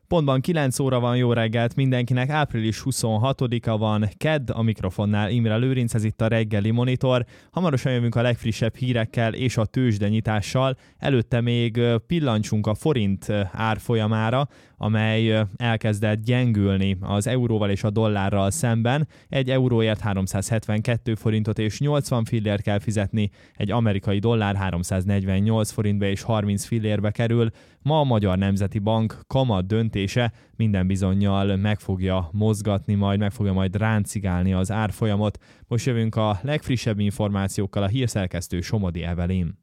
Pontban 9 óra van, jó reggelt mindenkinek, április 26-a van, kedd, a mikrofonnál Imre Lőrinc, ez itt a reggeli monitor. Hamarosan jövünk a legfrissebb hírekkel és a tőzsdenyitással, előtte még pillancsunk a forint árfolyamára, amely elkezdett gyengülni az euróval és a dollárral szemben. Egy euróért 372 forintot és 80 fillért kell fizetni, egy amerikai dollár 348 forintba és 30 fillérbe kerül. Ma a Magyar Nemzeti Bank kamat döntése minden bizonnyal meg fogja mozgatni, meg fogja majd ráncigálni az árfolyamot. Most jövünk a legfrissebb információkkal, a hírszerkesztő Somodi Evelyn.